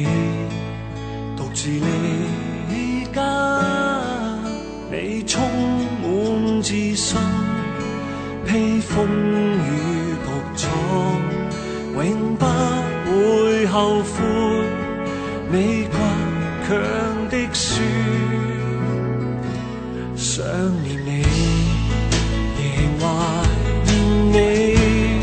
你獨自離家，你充滿自信，披風雨獨闖，永不會後悔。你倔強的說，想念你，仍懷念你，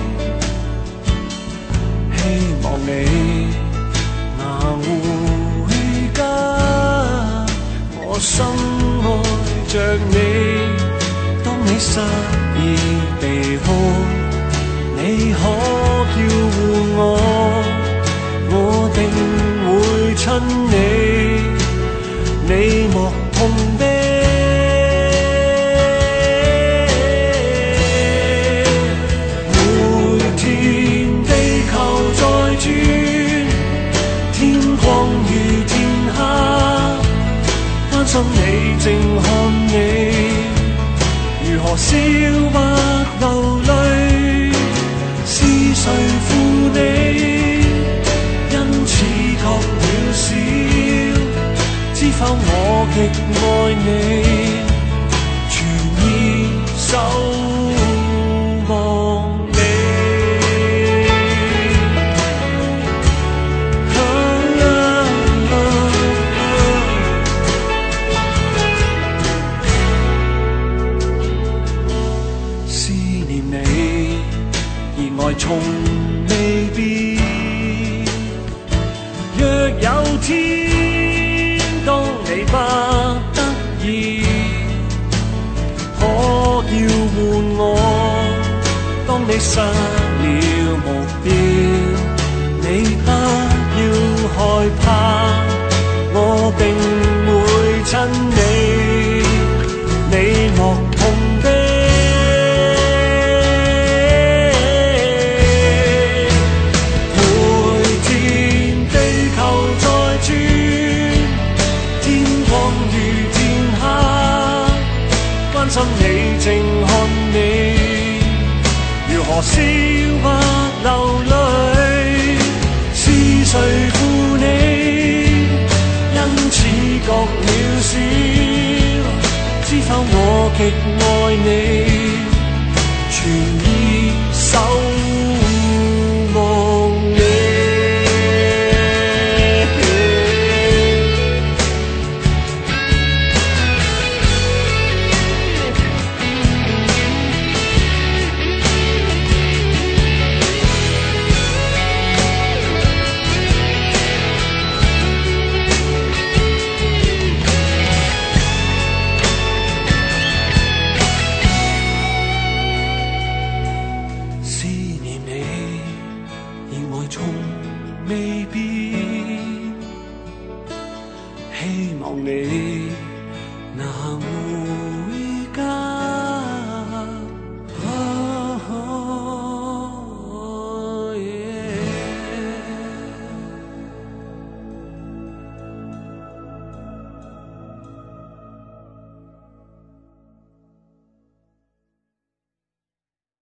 希望你能回家。我深愛着你，當你失意離開，你可叫喚我定會親你，你莫痛悲。每天地球在轉，天光與天黑，關心你靜看你，如何笑或流淚，是誰負你？因此覺渺小，知否我極愛你，全意守望你。思念你，熱愛從未變。若有天當你不得已，可叫喚我，當你失了目標，你不要害怕，我定會親你，你莫痛悲。關心你靜看你，如何笑或流淚，是誰負你？因此覺渺小，知否我極愛你，全意守望你。從未變，希望你